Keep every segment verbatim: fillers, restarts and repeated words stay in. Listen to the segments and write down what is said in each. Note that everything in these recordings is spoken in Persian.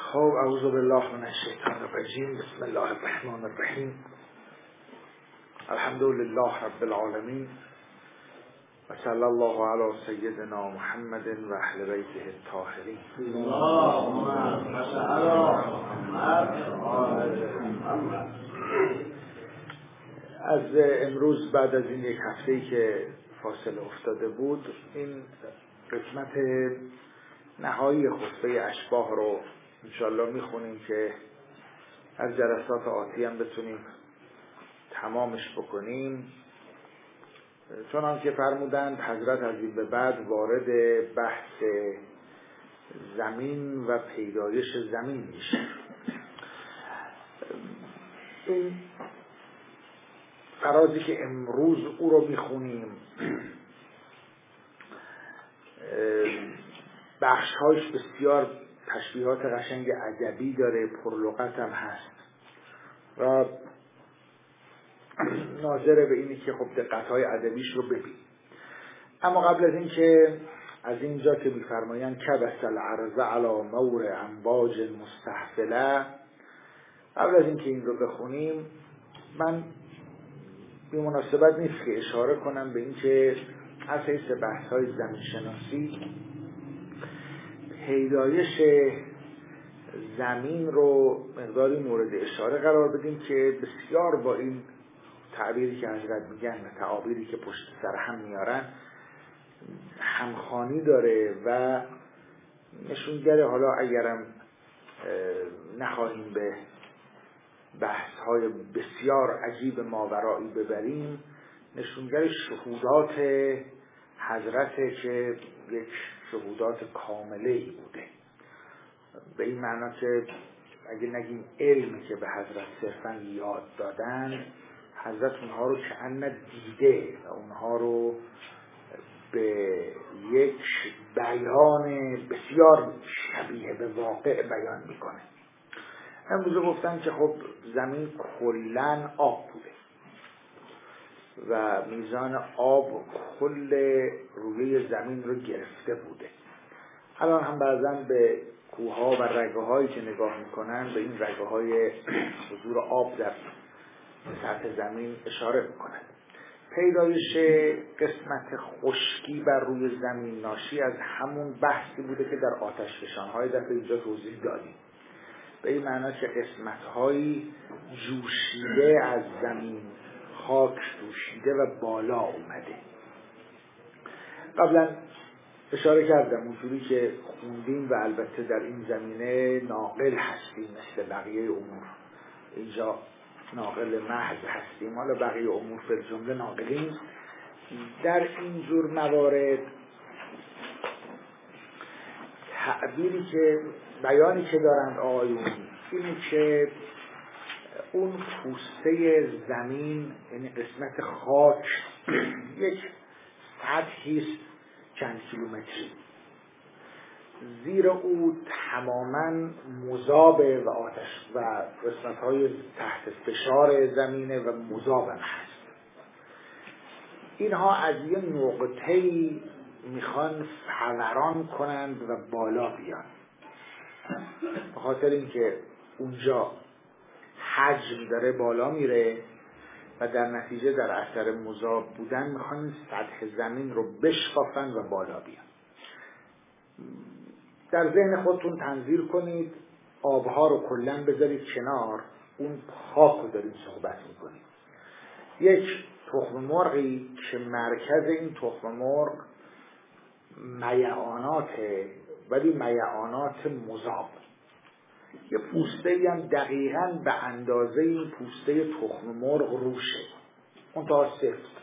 خب اعوذ بالله من الشیطان الرجیم. بسم الله الرحمن الرحیم. الحمد لله رب العالمین و صلی الله علی سیدنا محمد و اهل بیته الطاهرین. اللهم صل علی محمد. از امروز بعد از این یک هفته‌ای که فاصله افتاده بود، این قسمت نهایی خطبه اشباح رو انشاءالله میخونیم که از جلسات آتی هم بتونیم تمامش بکنیم. چنان که فرمودند حضرت از این به بعد وارد بحث زمین و پیدایش زمین میشه. این فرازی که امروز او رو میخونیم بخشهایش بسیار تشبیهات قشنگ ادبی داره، پرلغت هم هست و ناظر به اینی که خب دقت‌های ادبیش رو ببین. اما قبل از این که از اینجا که می‌فرمایند کبس الارض علی مور امواج مستحفله، قبل از این که این رو بخونیم من بی مناسبت نیست که اشاره کنم به این که از حیث بحث‌های زمین شناسی پیدایش زمین رو مقداری مورد اشاره قرار بدیم که بسیار با این تعبیری که حضرت میگن و تعابیری که پشت سر هم میارن همخوانی داره و نشونگره. حالا اگرم نخواهیم به بحث‌های بسیار عجیب ماورایی ببریم، نشونگر شهودات حضرت که یک شهودات کامله‌ای بوده، به این معنا که اگه نگیم علمی که به حضرت صرفاً یاد دادن، حضرت اونها رو کأن دیده و اونها رو به یک بیان بسیار شبیه به واقع بیان میکنه. امروز گفتن که خب زمین کلاً آب بوده و میزان آب کل روی زمین رو گرفته بوده. الان هم بعضاً به کوه‌ها و رگه‌هایی که نگاه میکنن به این رگه‌های حضور آب در سطح زمین اشاره میکنن. پیدایش قسمت خشکی بر روی زمین ناشی از همون بحثی بوده که در آتشفشان‌های دفعه اینجا توضیح دادیم، به این معنی که قسمت‌هایی جوشیده از زمین، خاک جوشیده و بالا اومده. قبلا اشاره کردم اونجوری که خوندیم و البته در این زمینه ناقل هستیم مثل بقیه امور، اینجا ناقل محض هستیم، حالا بقیه امور فی الجمله ناقلین. در این جور موارد تعبیری که بیانی که دارند آقایون اینه که اون پوسته زمین، یعنی قسمت خاک، یک سطحیست چند کیلومتری، زیر او تماما مذابه و آتش و قسمت‌های تحت فشار زمینه و مذابم هست. اینها از یه نقطه‌ای میخوان فوران کنند و بالا بیان، به خاطر اینکه اونجا حجم داره بالا میره و در نتیجه در اثر مذاب بودن میخوان سطح زمین رو بشکافن و بالا بیان. در ذهن خودتون تنظیر کنید آبها رو کلن بذارید کنار، اون خاک رو دارید صحبت میکنید. یک تخم مرغی که مرکز این تخم مرغ میعاناته، ولی میعانات مذاب، یه پوسته‌ای هم دقیقاً به اندازه این پوسته تخم مرغ روشه، اون تا سفت.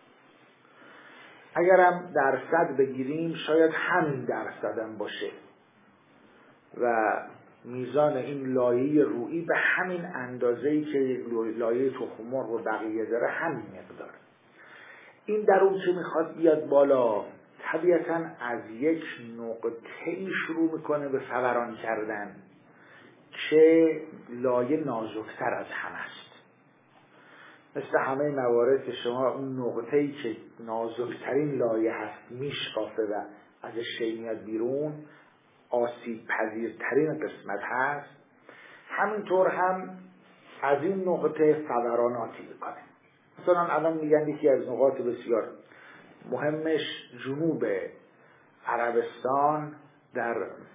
اگرم درصد بگیریم شاید همین درصد هم باشه و میزان این لایه رویی به همین اندازه‌ای که لایه تخم مرغ و بقیه داره همین مقدار. این در اون که میخواد بیاد بالا طبیعتاً از یک نقطه‌ای شروع میکنه به فوران کردن که لایه نازکتر از همه است. مثل همه موارد که شما اون نقطه‌ای که نازکترین لایه هست میشکافه و ازش شی میاد بیرون، آسیب پذیرترین قسمت هست، همینطور هم از این نقطه فوراناتی میکنه. مثلا الان میگن یکی از نقاط بسیار مهمش جنوب عربستان در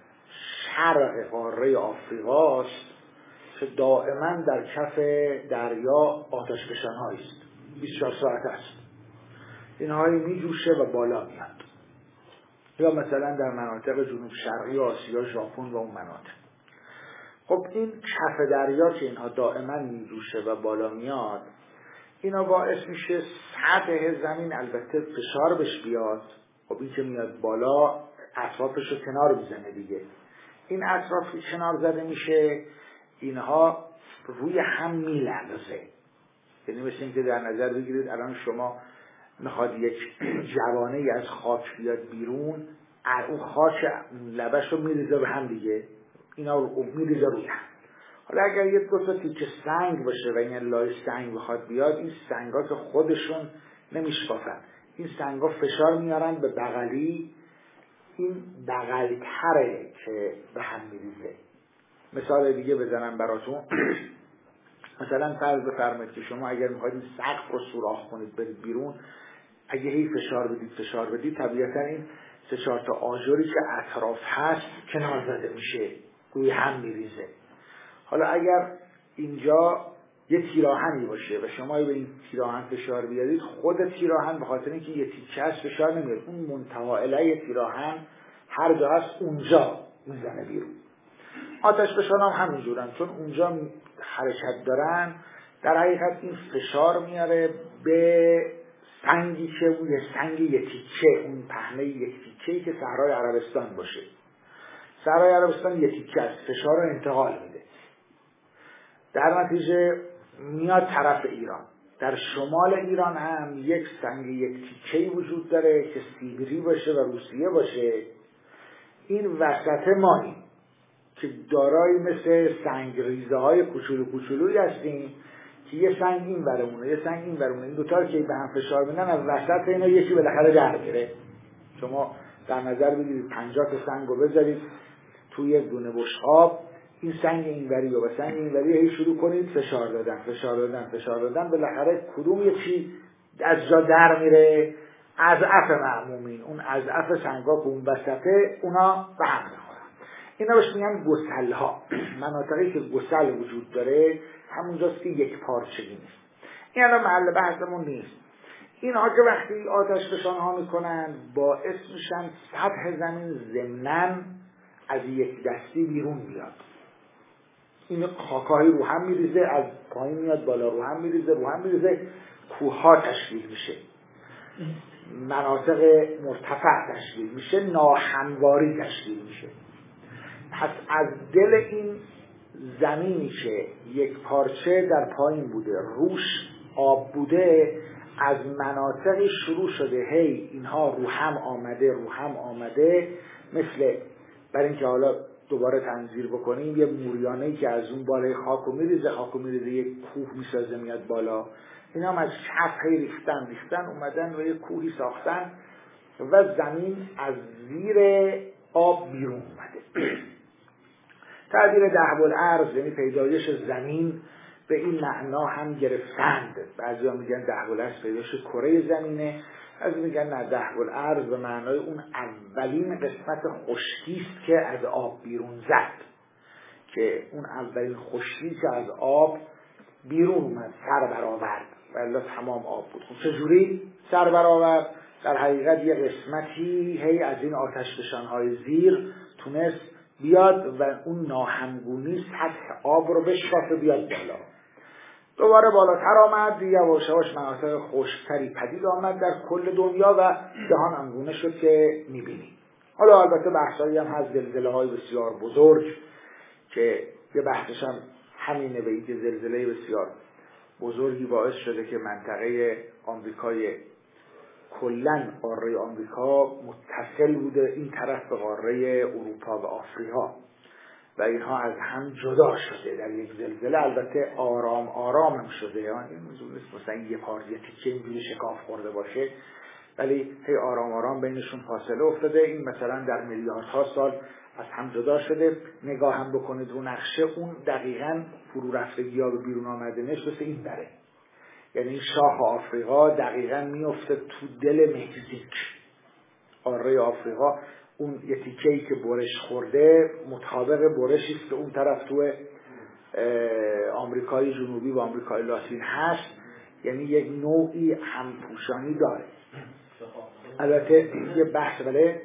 شرق قاره آفریقاست که دائما در کف دریا آتشفشان‌هایی است، بیست و چهار ساعت است. اینهایی میجوشه و بالا میاد. یا مثلا در مناطق جنوب شرقی آسیا، ژاپن و اون مناطق. خب این کف دریا که اینها دائما میجوشه و بالا میاد، اینا باعث میشه سطح زمین البته فشار بهش بیاد. خب این که میاد بالا اطرافش رو کنار میزنه دیگه. این اطراف که کنار زده میشه، اینها روی هم میلرزه. یعنی مثل این که در نظر بگیرید الان شما میخواد یک جوانه ای از خاک بیاد بیرون، اون خاک لبش رو میریزه به هم دیگه، اینا رو میریزه روی هم. حالا اگر یک دو تا تیکه سنگ باشه و این لای سنگ بخواد بیاد، این سنگا که خودشون نمیشکافن، این سنگا فشار میارن به بغلی، این بغلتره که به هم میریزه. مثال دیگه بزنم براتون. مثلا فرض بفرمایید که شما اگر میخواید این سقف رو سوراخ کنید برید بیرون، اگه هی فشار بدید فشار بدید طبیعتا این سه چهار تا آجری که اطراف هست کنار زده میشه، روی هم میریزه. حالا اگر اینجا یه تیراهنی باشه و شما به این تیراهن فشار بیارید، خود تیراهن به خاطر اینکه یه تیکه است فشار نمیاد، اون منتها اله تیراهن هر جا هست اونجا میزنه بیرون. آتش فشان هم همینجورن، چون اونجا حرکت دارن، در حقیقت این فشار میاره به سنگی که اون یه سنگ یه تیکه، اون پهنه یک تیکه‌ای که صحرای عربستان باشه. صحرای عربستان یه تیکه است، فشار رو انتقال میده، در نتیجه میاد طرف ایران. در شمال ایران هم یک سنگ یک تیکه‌ای وجود داره که سیبری باشه و روسیه باشه. این وسط ماییم که دارای مثل سنگ ریزه های کوچولو کوچولویی هستیم که یه سنگ این برمونه یه سنگ این برمونه، این دوتا که به هم فشار میدن از وسط اینا یکی بالاخره در میره. شما در نظر بگیرید پنجاه تا سنگ رو بذارید توی یک دونه بشقاب، این سنگ این وری و سنگ این وری هی شروع کنید فشار دادن فشار دادن فشار دادن، بالاخره کدوم یکی از جا در میره؟ اضعف معمومین، اون اضعف سنگا که اون وسطه اونا به هم میخورن. اینا بهش میگن گسل‌ها. مناطقی که گسل وجود داره همونجاست که یک پارچگی نیست. این الان محل بحثمون نیست. اینها که وقتی آتش فشان ها میکنن باعث میشن سطح زمین ضمناً از یک دستی بیرون بیاد. این خاک‌های رو هم میریزه، از پایین میاد بالا، رو هم میریزه رو هم میریزه، کوه‌ها تشکیل میشه، مناطق مرتفع تشکیل میشه، ناهمواری تشکیل میشه. پس از دل این زمینی که یک پارچه در پایین بوده، روش آب بوده، از مناطقی شروع شده هی اینها رو هم آمده رو هم آمده، مثل برای اینکه حالا دوباره تنظیر بکنیم یه موریانه‌ای که از اون بالای خاکو میریزه خاکو میریزه یک کوه میسازه میاد بالا. اینا هم از کف هی ریختن ریختن اومدن و یک کوهی ساختن و زمین از زیر آب بیرون اومده. تعبیر دهوالارض یعنی پیدایش زمین به این معنا هم گرفتند. بعضی ها میگن دهوالارض پیدایش کره زمینه، از میگن نه، دهوالارض به معنای اون اولین قسمت خشکی است که از آب بیرون زد، که اون اولین خشکی که از آب بیرون اومد سر برآورد و الا تمام آب بود. خب چجوری سر برآورد؟ در حقیقت یه قسمتی هی از این آتش فشان‌های زیر تونست بیاد و اون ناهمگونی سطح آب رو بشکافه بیاد بالا، دوباره بالاتر آمد، یواش یواش مناطق خشکتری پدید آمد در کل دنیا و جهان آنگونه شد که میبینیم. حالا البته بحثایی هم هست، زلزله های بسیار بزرگ که یه بحثش هم همینه، به اینکه زلزله بسیار بزرگی باعث شده که منطقه آمریکای کلن قاره آمریکا متصل بوده این طرف به قاره اروپا و آفریقا و اینها از هم جدا شده در یک زلزله. البته آرام آرام هم شده، یعنی این موضوع نیست مثلا یه پارچه تیکه اینجوری شکاف خورده باشه، ولی هی آرام آرام بینشون فاصله افتاده. این مثلا در میلیاردها سال از هم جدا شده. نگاه هم بکنید رو نقشه، اون دقیقاً فرو رفتگی ها به بیرون آمدنش مثل این بره. یعنی شاه آفریقا دقیقاً میفته تو دل مکزیک، قاره آفریقا. اون یه تیکه‌ای که برش خورده مطابق برشی است که اون طرف تو آمریکای جنوبی و آمریکای لاتین هست، یعنی یک نوعی همپوشانی داره. البته یه بحث بله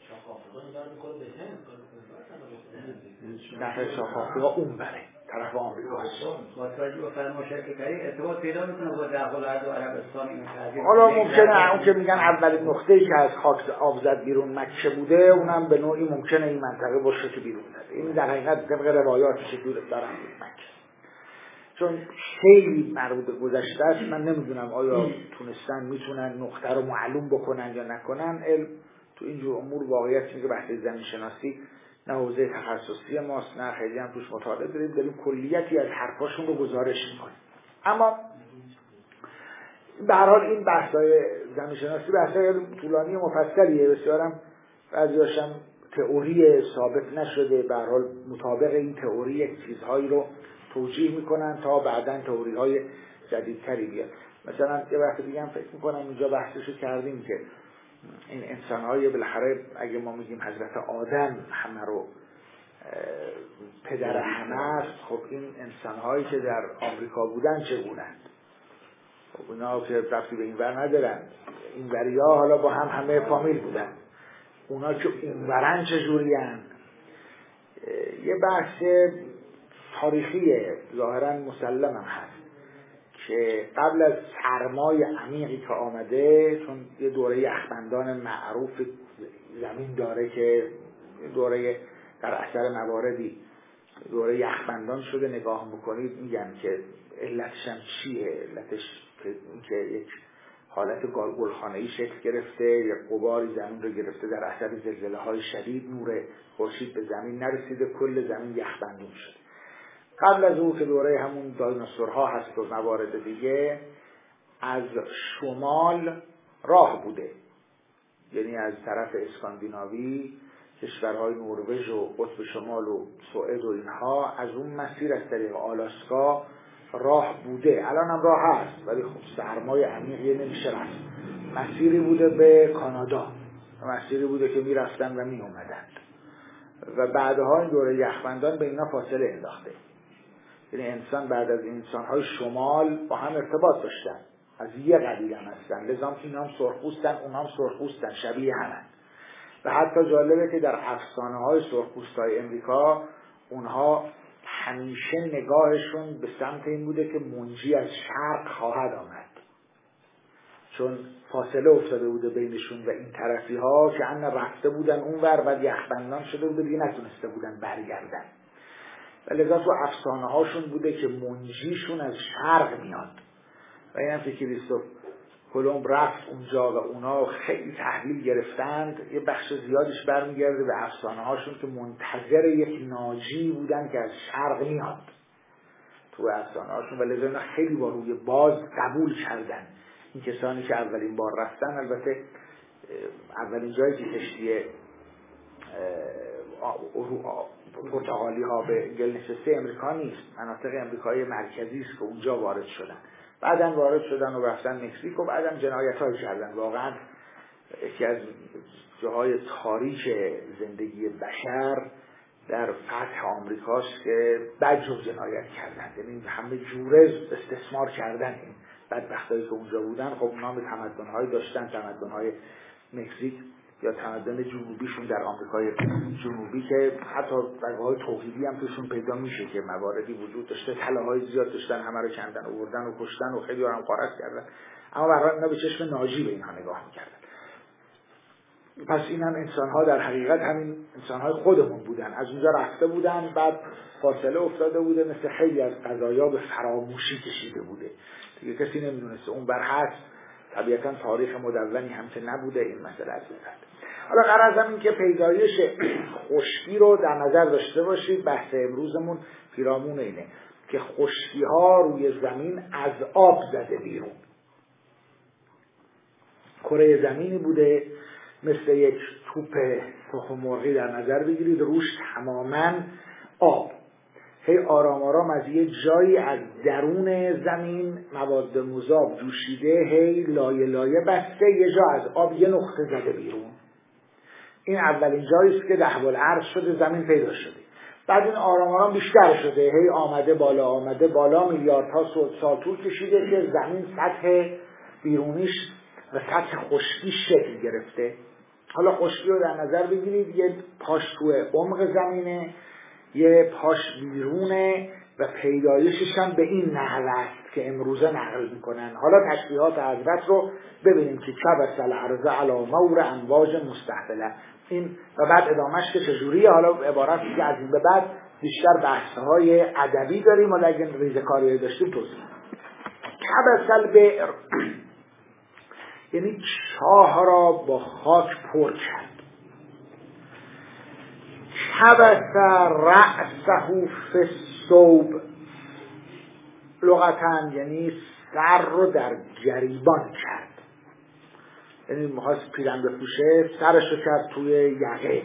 نفر شاه آفریقا اون بره طرف آمریکاست. با توجه به فرمایشاتی که کردی ارتباط پیدا میکنه با دخل ارز و عربستان این تغییر. حالا ممکنه اون که میگن اولین نقطه‌ای که از خاک آب زد بیرون مکه بوده، اونم به نوعی ممکنه این منطقه باشه که بیرون زده. این در حقیقت طبق روایاتی که دور دارن مکه، چون خیلی مربوط به گذشته است. من نمیدونم آیا تونستن میتونن نقطه رو معلوم بکنن یا نکنن. علم تو اینجور امور واقعیت اینه که بحث زمین شناسی نه حوزه تخصصی ماست، نه خیلی هم توش مطالعه داریم، داریم کلیتی از حرفاشون رو گزارش میکنیم. اما به هر حال این بحث‌های زمین شناسی بحث‌های طولانی و مفصلیه، بسیارم بعضی‌هاش هم تئوری ثابت نشده. به هر حال مطابق این تئوری یک چیزهایی رو توجیه میکنن تا بعداً تئوری‌های جدیدتری بیاد. مثلا یه وقت دیگه هم فکر میکنم اینجا بحثشو کردیم که این انسان‌های بالاخره اگه ما میگیم حضرت آدم همه رو پدر همه است، خب این انسان‌هایی که در آمریکا بودن چگونند؟ خب اونا که رفتی به این ور ندارن، این وریا حالا با هم همه فامیل بودن، اونا که اون ورن چجورین؟ یه بحث تاریخیه ظاهراً مسلم هم هست که قبل از سرمای عمیقی که آمده، چون یه دوره یخبندان معروف زمین داره که دوره در اثر مواردی دوره یخبندان شده، نگاه بکنید میگن که علتش هم چیه؟ علتش که یک حالت گلخانه‌ای شکل گرفته، یک غباری زمین رو گرفته در اثر زلزله‌های شدید، نور خورشید به زمین نرسیده، کل زمین یخبندون شده. قبل از اون که دوره همون دایناسورها هست و موارد دیگه، از شمال راه بوده، یعنی از طرف اسکاندیناوی، کشورهای نروژ و قطب شمال و سوئد و اینها، از اون مسیر از طریق آلاسکا راه بوده. الان هم راه هست ولی خب سرمای عمیقی نمیشه رفت. مسیری بوده به کانادا، مسیری بوده که میرفتن و می اومدن و بعدها این دوره یخبندان به اینا فاصله انداخته. یعنی انسان بعد از انسان‌های شمال با هم ارتباط داشتن، از یه قبیله هستن، لذا اینا هم سرخپوستن اونها هم سرخپوستن، شبیه همن. و حتی جالبه که در افسانه‌های سرخپوستای امریکا اونها همیشه نگاهشون به سمت این بوده که منجی از شرق خواهد آمد، چون فاصله افتاده بوده بینشون و این طرفی ها که ان رفته بودن اونور و یخبندان شده بوده دیگه نتونسته بودن برگردن، و لذا تو افسانه هاشون بوده که منجیشون از شرق میاد. و این هم که کریستوف کلمب رفت اونجا و اونا خیلی تحویل گرفتند، یه بخش زیادش برمیگرده به افسانه هاشون که منتظر یک ناجی بودن که از شرق میاد تو افسانه هاشون، و لذا اینا خیلی با روی باز قبول کردن. این کسانی که اولین بار رفتن، البته اولین جایی که کشتی پرتغالی ها به گل نشسته امریکا نیست، مناطق امریکای مرکزی است که اونجا وارد شدن، بعدم وارد شدن و رفتن مکزیک و بعدم جنایت های کردن. واقعا یکی از جاهای تاریک زندگی بشر در فتح آمریکاست که بدجور جنایت کردن، یعنی همه جوره استثمار کردن این بدبختایی که اونجا بودن. خب اونا به تمدن‌های داشتن، تمدن‌های مکزیک یا تمدن جنوبیشون در آمریکای جنوبی که حتی رگه‌های توحیدی هم توشون پیدا میشه که مواردی وجود داشته، طلاهای زیاد داشتن، همه رو کندن و بردن و کشتن و خیلی هم غارت کردن، اما برای اینا به چشم ناجی به اینها نگاه میکردن. پس این هم انسان‌ها در حقیقت همین انسان‌های خودمون بودن، از اونجا رفته بودن، بعد فاصله افتاده بوده، مثل خیلی از قضایا به فراموشی کشیده بوده دیگه، کسی نمیدونسته اون بر هست. طبیعتاً تاریخ مدونی هم که نبوده این مسئله از این. حالا غرضم این که پیدایش خشکی رو در نظر داشته باشید. بحث امروزمون پیرامون اینه که خشکی ها روی زمین از آب زده بیرون. کره زمینی بوده مثل یک توپ تخم مرغی در نظر بگیرید، روش تماما آب. هی آرام آرام از یه جایی از درون زمین مواد مذاب جوشیده هی لایه لایه بسته، یه جا از آب یه نقطه زده بیرون. این اولین جایی است که دهب الارض شده، زمین پیدا شده. بعد این آرام آرام بیشتر شده، هی آمده بالا آمده بالا، میلیاردها سال طول کشیده که زمین سطح بیرونیش و سطح خشکی شکل گرفته. حالا خشکی رو در نظر بگیرید، یه پاش توی عمق زمینه، یه پاش بیرونه و پیدایشش هم به این نحوه است که امروزه نقل میکنن. حالا تشبیهات حضرت رو ببینیم که کبس الارض علی مور امواج مستحفله. این و بعد ادامهش که چجوریه، حالا عبارت که از این به بعد بیشتر بحث‌های ادبی داریم، ولی اگه ریزکاری داشتیم توضیح. کبس البئر یعنی چاه را با خاک پر کرد. کبس رأسه فی الثوب لغتاً یعنی سر رو در گریبان کرد، یعنی می‌خواست پیرن بپوشه، سرش رو کرد توی یقه.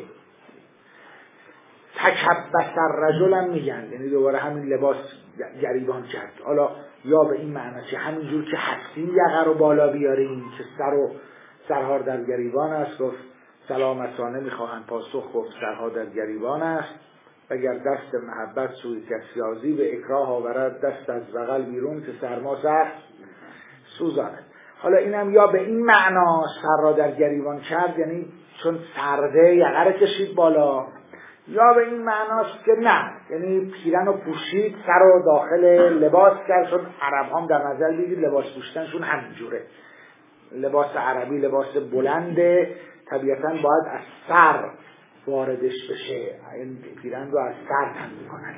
تکبس الرجل هم میگن، یعنی دوباره همین لباس گریبان کرد. حالا یا به این معنی که همینجور که هستیم یقه رو بالا بیاریم که سر و سرها در گریبان است، گفت سلامتانه میخواهند پاسخ گفت سرها در گریبان است. اگر دست محبت سوی کسیازی به اکراه آورد، دست از بغل بیرون که سرما سخت سوزاند. حالا اینم یا به این معنا سر را در گریبان کرد، یعنی چون سرده یقه را کشید بالا، یا به این معناست که نه، یعنی پیرن رو پوشید، سر رو داخل لباس کرد. چون عرب هم در نظر بگید لباس پوشتنشون همینجوره، لباس عربی لباس بلنده، طبیعتاً باید از سر واردش بشه، این پیرن رو از سر تن میکنن.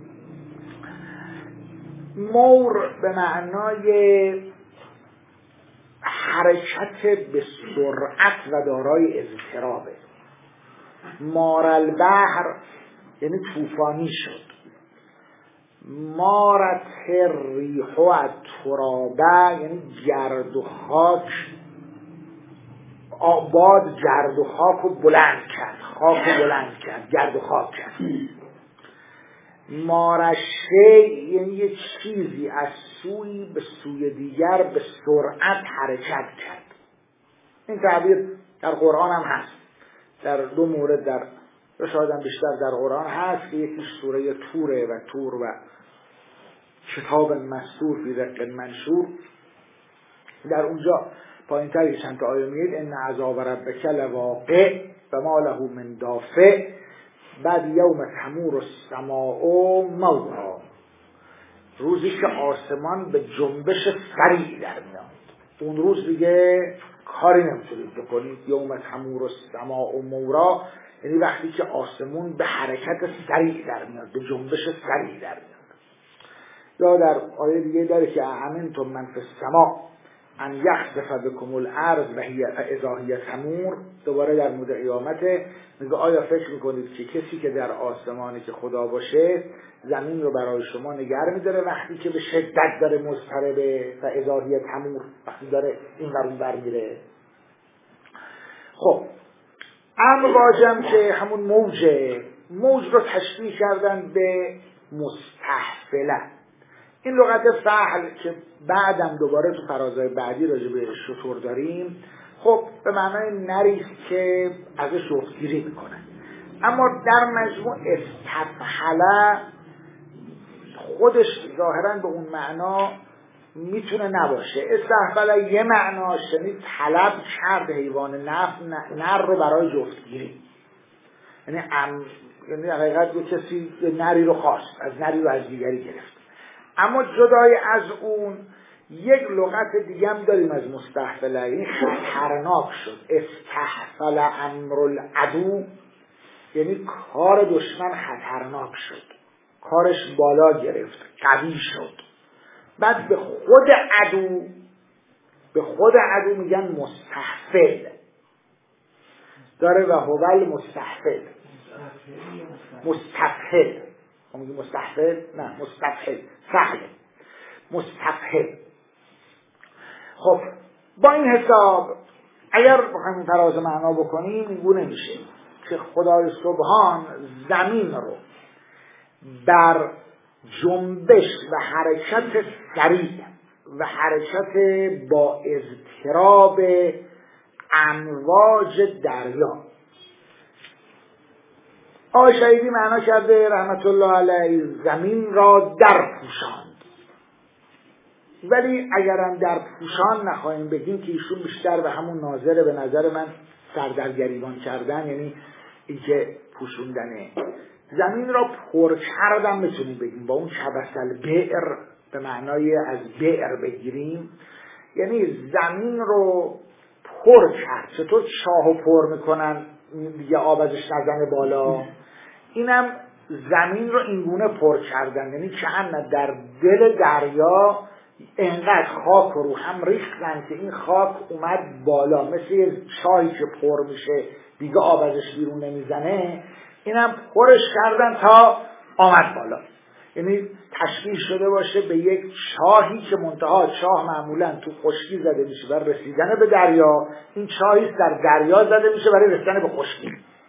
مور به معنای حرکت به سرعت و دارای اضطرابه. مار البحر یعنی طوفانی شد. مارت الریح الترابه یعنی گرد و خاک، آباد گرد و خاک رو بلند کرد، خاک رو بلند کرد، گرد و خاک کرد. مارشه یعنی یک چیزی از سوی به سوی دیگر به سرعت حرکت کرد. این تعبیر در قرآن هم هست، در دو مورد، در شاید هم بیشتر در قرآن هست که یکیش سوره توره و تور و کتاب مسطور فی رق منشور. در اونجا پایین تر چند تا آیه میاد ان عذاب ربک لواقع و ما له من دافع بعد یوم تمور السماء مورا، روزی که آسمان به جنبش سریع در میاد. اون روز دیگه کاری نمیتونید بکنید. یوم تمور السماء مورا یعنی وقتی که آسمون به حرکت سریع در میاد، به جنبش سریع در میاد. یا در آیه دیگه داره که امنتم من فی السماء ان یخسف بکم الارض و هی اذا هی تمور. دوباره در مورد قیامت میگه آیا فکر میکنید که کسی که در آسمانی که خدا باشه زمین رو برای شما نگر میداره وقتی که به شدت داره مضطربه و اذا هی تمور، وقتی داره این ور اون ور میره. خب امواجم که همون موجه، موج رو تشبیه کردن به مستحفله. این لغت فحل که بعدم دوباره تو فرازهای بعدی راجع به شتر داریم، خب به معنای نریست که ازش جفتگیری میکنن، اما در مجموع استفحله خودش ظاهرا به اون معنا میتونه نباشه. استفحله یه معناش یعنی طلب کرد حیوان نف نر رو برای جفتگیری، یعنی ام یعنی حقیقت یه کسی نری رو خواست، از نری رو از دیگری گرفت. اما جدای از اون یک لغت دیگه هم داریم از مستحفله، یعنی خطرناک شد. استحفل امر العدو یعنی کار دشمن خطرناک شد، کارش بالا گرفت، قوی شد. بعد به خود عدو به خود عدو میگن مستحفل داره و هو المستحفل مستفحل. ما میگیم مستحفل؟ نه مستفحل، سهل مستفحل. خب با این حساب اگر بخوایم فراز معنا بکنیم این گونه میشه که خدای سبحان زمین رو بر جنبش و حرکت سریع و حرکت با اضطراب امواج دریا، آقای شهیدی معنا کرده رحمت الله علیه زمین را در پوشاند. ولی اگرم در پوشان نخواهیم بگیم که ایشون بیشتر به همون ناظره به نظر من سردرگریبان کردن، یعنی این که پوشوندنه. زمین را پر کردن میتونیم بگیم، با اون کبسل بئر به معنای از بئر بگیریم، یعنی زمین رو پر کرد. چطور چاهو پر میکنن دیگه آب ازش نزنه بالا، اینم زمین رو اینگونه پر کردن، یعنی که در دل دریا اینقدر خاک رو هم ریختن که این خاک اومد بالا، مثل یه چایی که پر میشه دیگه آب ازش بیرون نمیزنه، اینم پرش کردن تا آمد بالا. یعنی تشکیل شده باشه به یک چاهی که منتها چاه معمولا تو خشکی زده میشه برای رسیدن به دریا، این چاهی در دریا زده میشه برای رسیدن به خشکی.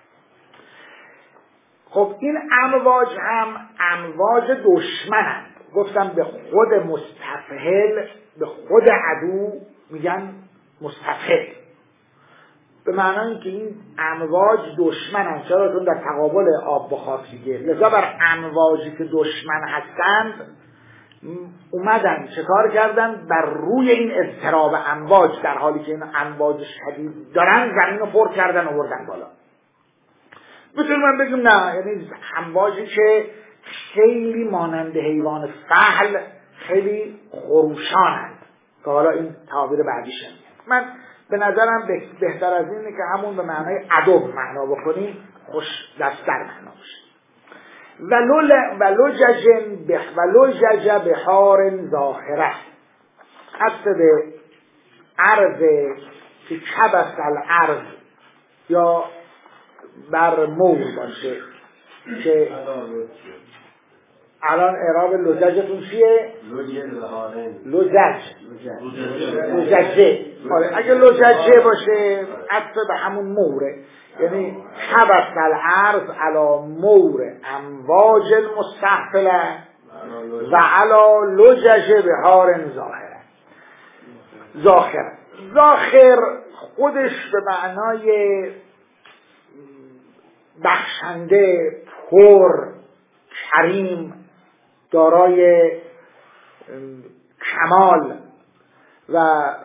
خب این امواج هم امواج دشمنند. گفتم به خود مستفحل، به خود عدو میگن مستفحل، به معنی اینکه این امواج دشمنند. چرا؟ چون در تقابل آب با خاک دیگه. لذا بر امواجی که دشمن هستند اومدن چه کار کردن؟ بر روی این اضطراب امواج، در حالی که این امواج شدید دارن، زمین رو پر کردن و بردن بالا. میتونیم من بگیم نه، یعنی امواجی که خیلی مانند حیوان فحل خیلی خروشانند، که حالا این تعبیر بعدیش میگم. من به نظرم بهتر از اینه که همون به معنای عدو معنا بکنیم، خوش دستر معنا بشه. ولو ججن به ولو جج بحار ظاهره، حتی به عرض که کبست الارض یا بر مور باشه، که الان اعراب لججتون چیه؟ لجج لججه. اگه لججه باشه عطف به همون موره، یعنی کبست الارض علی مور امواج المستحفله و علی لجج بحار ظاهره. ظاهر ظاهر خودش به معنای بخشنده، پر، کریم، دارای کمال. و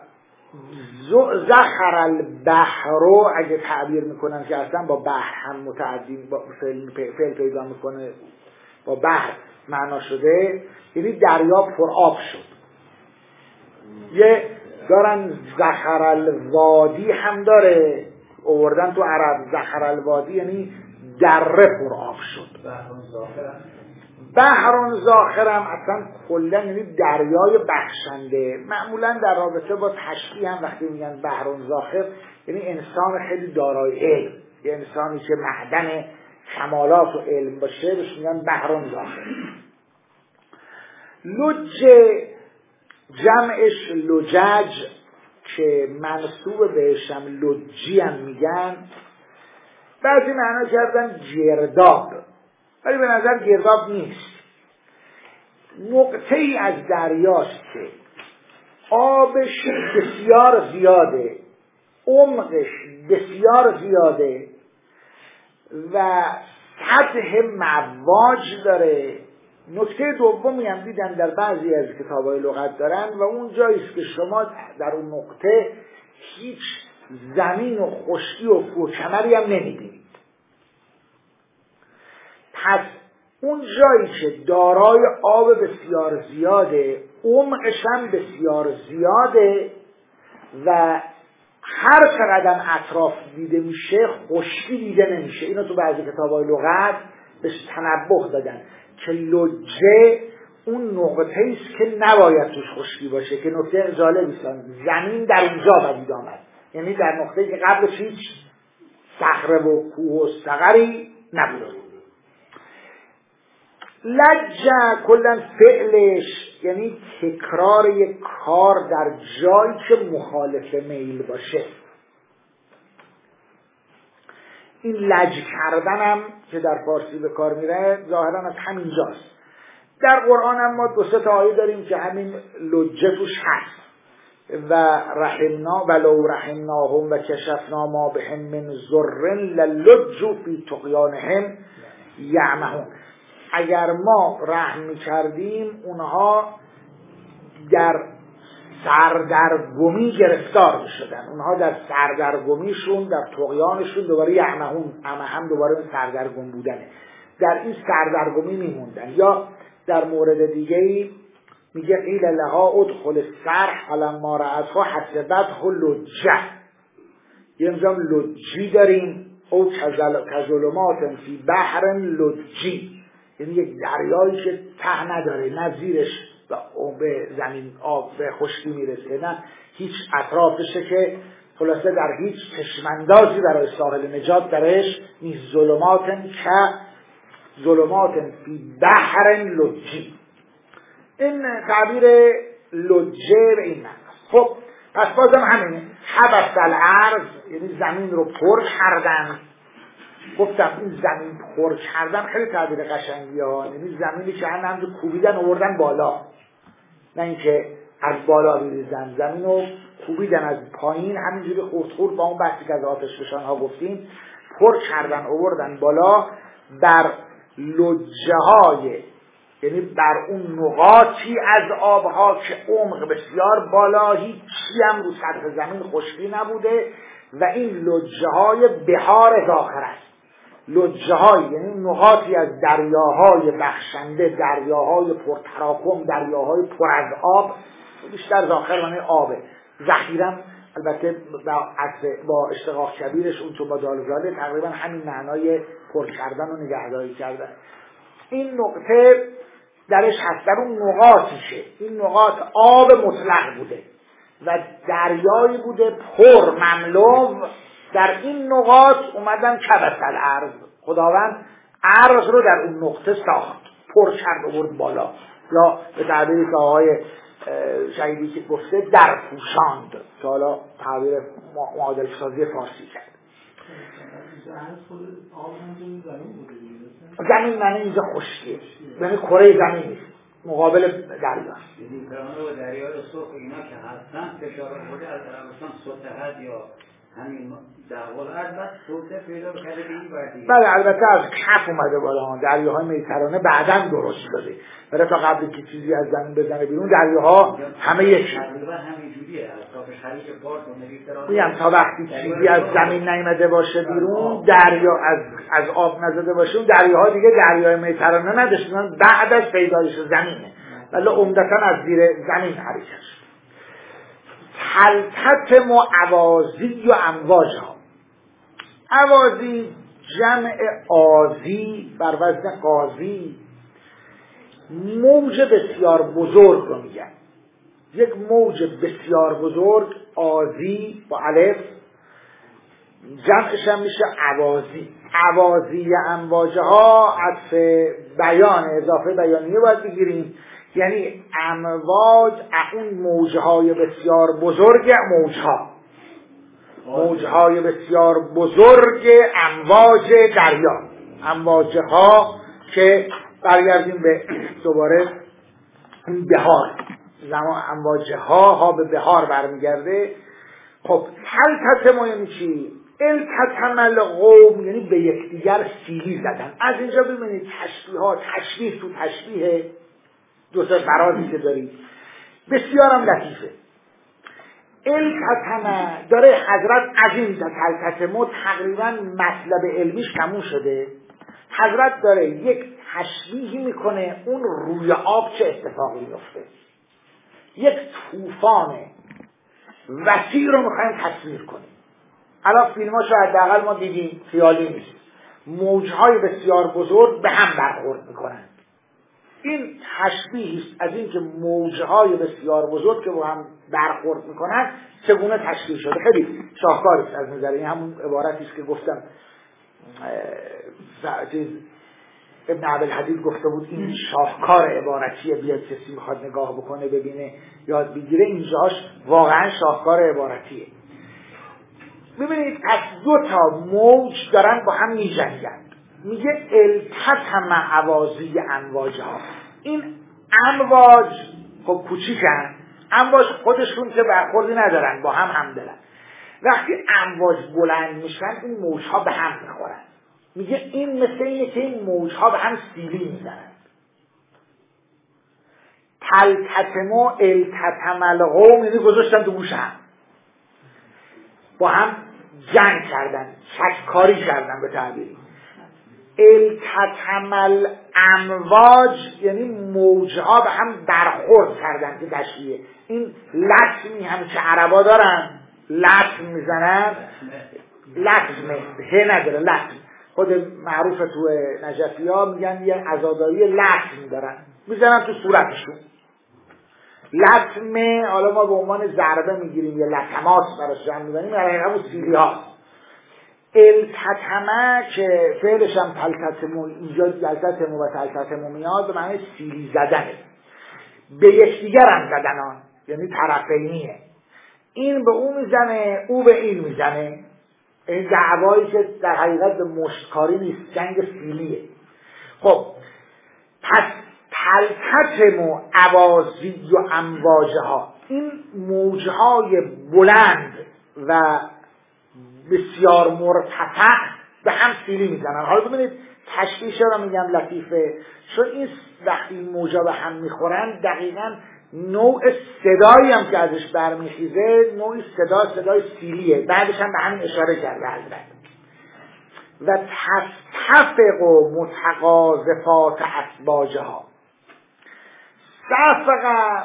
زخر البحر اگه تعبیر میکنن که اصلا با بحر هم متعدی با فعل پیدا میکنه، با بحر معنا شده، یعنی دریا پر آب شد. یه دارن زخر الوادی هم داره آوردن تو عرب، زخر الوادی یعنی دره پر آب شد. بحرون زاخرم اصلا کلا یعنی دریای بخشنده. معمولا در رابطه با تشبیه هم وقتی میگن بحرون زاخر یعنی انسان خیلی دارای علم، یه انسانی که معدن کمالات و علم باشه بهش میگن بحرون زاخر. لج جمعش لجج که منصوب بهشم لجی هم میگن، بعضی معنا کردن گرداب، ولی به نظر گرداب نیست. نقطه ای از دریاست که آبش بسیار زیاده، عمقش بسیار زیاده و سطح مواج داره. نکته دومی هم دیدن در بعضی از کتاب‌های لغت دارن و اون جاییست که شما در اون نقطه هیچ زمین و خشکی و کوهکمری هم نمی‌بینید. پس اون جایی که دارای آب بسیار زیاده، عمقش هم بسیار زیاده و هر چقدر اطراف دیده میشه خشکی دیده نمیشه. اینو تو بعضی کتاب‌های لغت بهش تنبه دادن که لجه اون نقطه ایست که نباید توش خشکی باشه، که نکته جالبی است. زمین در اونجا پدید آمد، یعنی در نقطه‌ای که قبلش هیچ صخره و کوه و سقری نبود. لجه کلا فعلش یعنی تکرار یک کار در جایی که مخالف میل باشه. این لج کردنم که در فارسی به کار میره ظاهرا از همین جاست. در قرآن هم ما دو سه تا آیه داریم که همین لجه توش هست و رحمنا ولو رحمناهم و کشفنا ما بهم من ضر للجوا فی طغیانهم یعمهون. اگر ما رحم میکردیم اونها در سردرگمی گرفتار میشدن، اونها در سردرگمیشون در طغیانشون دوباره یعمهون، اما هم دوباره سردرگم بودنه، در این سردرگمی میموندن. یا در مورد دیگه‌ای میگه قیل لها ادخل الصرح فلما رأتها حسبته لجه. یه مثلا لجی داریم او کظلمات فی بحر لجی، یعنی یک دریایی که ته نداره، نه زیرش به زمین آب به خشکی میرسه نه هیچ اطرافشه، که خلاصه در هیچ چشماندازی برای ساحل نجات درش نیست. ظلمات که ظلمات فی بحر لجی، این تعبیر لجه به این معنی. خب پس بازم همینه، حبس الارض یعنی زمین رو پر کردن. گفتم این زمین پر کردن خیلی تعبیر قشنگیه ها، یعنی زمینی که هم همجور کوبیدن آوردن بالا، نه اینکه از بالا بریزن، زمین رو کوبیدن از پایین همینجوری خورد خورد با اون بحثی که از آتش فشان ها گفتیم پر کردن آوردن بالا بر لجه های، یعنی بر اون نقاطی از آبها که عمق بسیار بالا، هیچی هم رو سطح زمین خشکی نبوده و این لجه های بحار ذاخر است. لجه های یعنی نقاطی از دریاهای بخشنده، دریاهای پرتراکم، دریاهای پر از آب، بیشتر ذاخر معنی آبه، ذخیرم البته با اشتقاق کبیرش اون چون با دال زاله تقریبا همین معنای پر کردن و نگهداری کردن. این نقطه درش هست، در اون نقاطیشه، این نقاط آب مطلق بوده و دریایی بوده پر مملو. در این نقاط اومدن کبس الارض، خداوند ارض رو در اون نقطه ساخت، پر کرد آورد بالا، یا به تعبیری که آقای شهیدی که گفته در پوشاند، که حالا تعبیر معادل سازی فارسی کرد. زمین معنی اینجا خشکیه، یعنی کره زمین نیست، مقابل دریاست. یعنی کرانه و دریای سرخ اینا که هستن فشار آورده از عربستان سطحت یا همین دعوال البته سطح پیدا کرده به این وردی. بله البته از کف اومده بالا، دریاهای مدیترانه بعداً درست شده، برای تا قبل که چیزی از زمین بزنه بیرون دریاها همه یک تقریبا همین جوریه، از خلیج فارس و مدیترانه. میگم تا وقتی چیزی از زمین نیامده باشه بیرون، دریا از از آب نزده باشه، اون دریاها دیگه دریای مدیترانه نداشتن، بعد از پیدایش زمینه، ولی عمدتاً از زیر زمین حرکت شد. حلقت موازی و امواج ها، اوازی جمع آزی بر وزن قاضی، موج بسیار بزرگ رو میگن. یک موج بسیار بزرگ آزی با الف، جمعش هم میشه اوازی. اوازی امواجه ها از بیان اضافه بیانیه باید بگیریم، یعنی امواج اون موجهای بسیار بزرگ موجها، موجهای بسیار بزرگ امواج دریا، امواجه ها که برگردیم به دوباره بهار، زمان امواجه ها ها به بهار برمیگرده. خب حلقت ما یعنی چی؟ التتم القوم یعنی به یکدیگر سیلی زدن. از اینجا ببینید تشبیه ها، تشبیه تو تشبیه دو سه فرازی که دارید بسیارم لطیفه. التتم داره حضرت از این تلتتمو تقریبا مطلب علمیش تموم شده، حضرت داره یک تشبیهی میکنه اون روی آب چه اتفاقی میفته. یک طوفان وسیع رو میخوایم تصویر کنیم. الان فیلم ها شاید حداقل ما دیدیم، خیالی نیست، موجهای بسیار بزرگ به هم برخورد میکنن. این تشبیه است از اینکه موجهای بسیار بزرگ که با هم برخورد میکنن چگونه تشکیل شده. خیلی شاهکار است از نظر این همون عبارتی است که گفتم ابن عبدالحدید گفته بود این شاهکار عبارتیه، بیاد کسی میخواد نگاه بکنه ببینه یاد بگیره، اینجاش واقعا شاهکار عبارتیه. ببینید از دو تا موج دارن با هم می‌جنگن. میگه التتم اوازی امواجها. این امواج خب کوچیکن، امواج خودشون که برخوردی ندارن، با هم هم دارن. وقتی امواج بلند میشن این موجها به هم میخورن. میگه این مثل اینه که این موجها به هم سیلی میزنن. تلتتمو التتم القوم، یعنی گذاشتن تو گوش هم، با هم جنگ کردن، شکاری کردن به تعبیری. التتم الامواج یعنی موجها به هم برخورد کردن که تشبیه. این لطمی هم که عربا دارن، لطم میزنن، لطمه هه نداره، لطم خود معروف تو نجفی ها میگن یه عزاداری لطم دارن، میزنن تو صورتشون. لطمه حالا ما به عنوان ضربه میگیریم، یه لطمات براش جمع میزنیم، یعنی همون سیلی هاست. التتمه که فعلش هم تلتتمو، ایجاد تلتتمو و تلتتمو میاد به معنی سیلی زدنه، به یکدیگر هم زدنان، یعنی طرفینیه. این به اون میزنه، او به این میزنه. این دعوایی که در حقیقت به مشتکاری نیست، جنگ سیلیه. خب پس تلتتمو اوازی و امواجها، این موجهای بلند و بسیار مرتفع به هم سیلی میزنن. حالا ببینید تشبیه چرا میگم لطیفه، چون این وقتی این موجا به هم میخورن دقیقاً نوع صدایی هم که ازش برمیخیزه نوع صدا صدای سیلیه. بعدش هم به همین اشاره کرده حضرت. و تفتفق و متقاذفات اسباجها. صفقه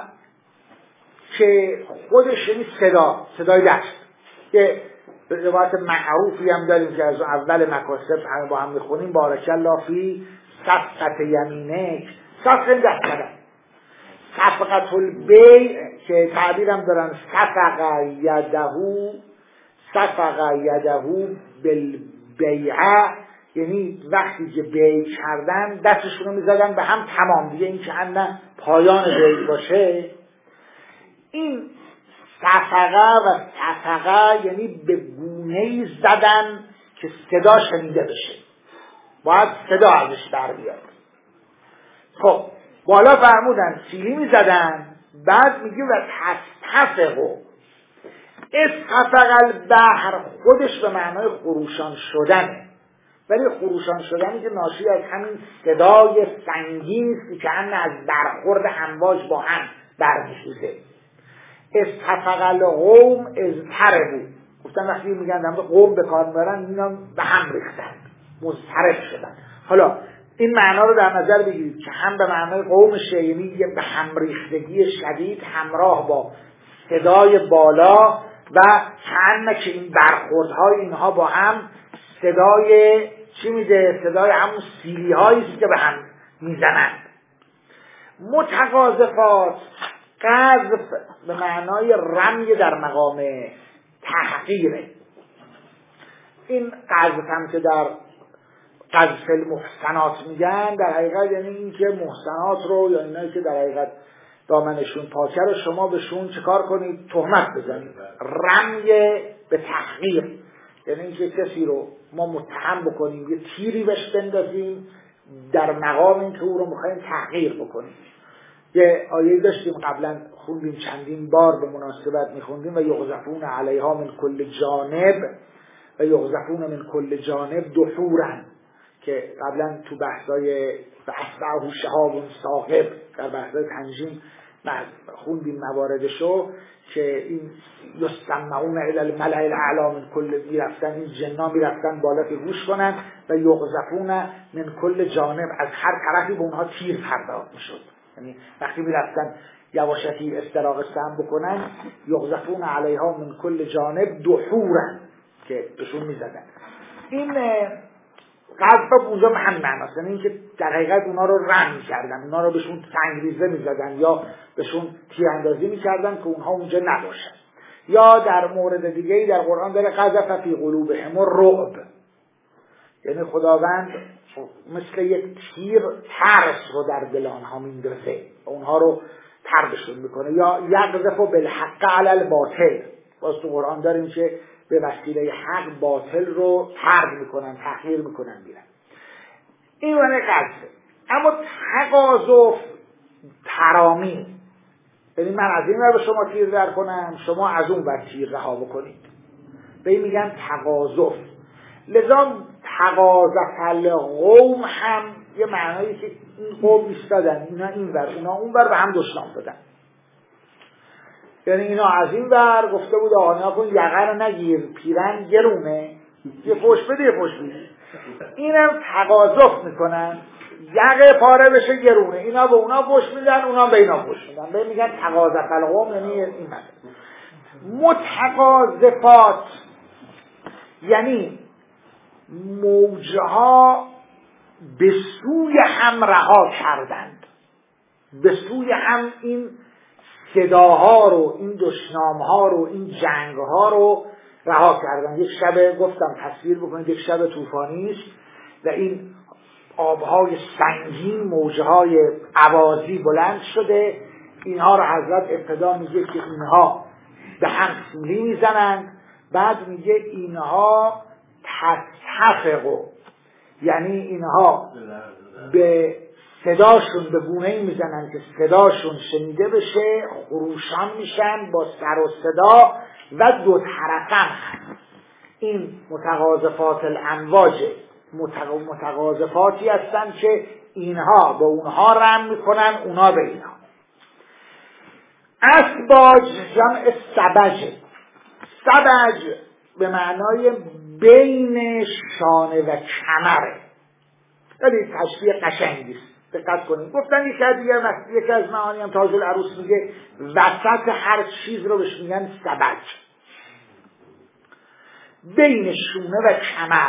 که خودش یعنی صدا، صدای دست، که به روایت معروفی هم داریم که از اول مکاسب همه با هم میخونیم، بارک الله فی صفقت یمینک، صفقه دست کردن. صفقت البیع که تعبیرم دارن صفقه یدهو، صفقه یدهو بالبیعه، یعنی وقتی که بیع کردن دستشون رو میزدن به هم تمام، دیگه این که هم پایان بیع باشه. این صفقه و صفقه یعنی به گونه‌ای زدن که صدا شنیده بشه، باید صدا ازش بر بیاد. خب بالا فرمودن سیلی می زدن، بعد میگه و تستفقو. استفق البحر خودش به معنای خروشان شدنه، ولی خروشان شدنی که ناشی از همین صدای سنگین است که همه از برخورد امواج با هم برمیخیزه. استفق القوم اضطربوا، گفتن وقتی میگن هم قوم به کار میبرن اینا به هم ریختن، مضطرب شدن. حالا این معنا رو در نظر بگیرید که هم به معنای قوم شیعی به هم ریختگی شدید همراه با صدای بالا و چند که این برخوردهای اینها با هم صدای چی میده؟ صدای همون سیلی هایی که به هم میزنند. متقاذفات، قذف به معنای رمی در مقام تحقیره. این قذف هم که در قذف المحسنات میگن در حقیقت یعنی این که محسنات رو یا اینایی که در حقیقت دامنشون پاکه رو شما بهشون چکار کنید؟ تهمت بزنید. رمی به تحقیر یعنی این که کسی رو ما متهم بکنیم، یه تیری بهش بندازیم در مقام این که او رو میخوایم تحقیر بکنیم. یه آیه داشتیم قبلا خوندیم، چندین بار به مناسبت میخوندیم و یغزفون علیها من کل جانب و یغزفون من کل جانب دحورا، که قبلا تو بحثای فاصبعه شهاب ثاقب در بحثای تنجیم خوندیم مواردشو، که این یستمعون الی الملأ الاعلی من کل، میرفتن این جنا میرفتن بالا که گوش کنن و یغزفون من کل جانب، از هر طرفی به اونها تیر پرداخت میشد. یعنی وقتی میرفتن یواشکی استراق سهم بکنن یغزفون علیها من کل جانب دحورا که بهشون میزدن. این قذف اونجا به هم معناست، یعنی اینکه در حقیقت اونا رو رم می‌کردن، اونا رو بهشون سنگریزه می‌زدن یا بهشون تیراندازی می‌کردن که اونها اونجا نباشن. یا در مورد دیگه‌ای در قرآن داره قذف فی قلوبهم الرعب، یعنی خداوند مثل یک تیر ترس رو در دل آنها میندازه، اونها رو طردشون میکنه. یا یقذف بالحق علی الباطل، باز تو قرآن داریم که به وسیله حق باطل رو طرد میکنن، تحقیر میکنن میرن. این معنی قصده. اما تقاضف ترامی، یعنی من از این ور به شما تیر در کنم، شما از اون ور تیر رها بکنید، به این میگن تقاضف. لذا تقاضف القوم هم یه معنایی که این قوم ایستادن، اینا این ور اونا اون ور به هم دشنام دادن. یعنی اینا از این ور گفته بود آقا کن یقه رو نگیر، پیرن گرونه، یه پشت بده یه پشت بده. اینم تقاضف میکنن یقه پاره بشه گرونه، اینا به اونا پشت میدن، اونا به اینا پشت میدن، به میگن تقاضف القوم. یعنی این معنی. متقاضفات یعنی موجها به سوی هم رها کردند، به سوی هم این صداها رو، این دشنامها رو، این جنگها رو رها کردند. یک شب گفتم تصویر بکنید، یک شب طوفانی است و این آبهای سنگین، موجهای عوازی بلند شده، اینها رو حضرت ابتدا میگه که اینها به هم سیلی میزنند، بعد میگه اینها تتفقو، یعنی اینها به صداشون به گونه‌ای میزنن که صداشون شنیده بشه، خروشان میشن با سر و صدا و دو طرفن هست. این متقاضفات الامواج متقاضفاتی هستن که اینها به اونها رم میکنن، اونا به اینها. اسباج جمع سبج. سبج به معنای بین شانه و کمره. خیلی تشبیه قشنگی است، دقت کنید. گفتن یک دیگه یکی از معانی هم تاج العروس میگه وسط هر چیز رو بهش میگن سبج، بین شونه و کمر.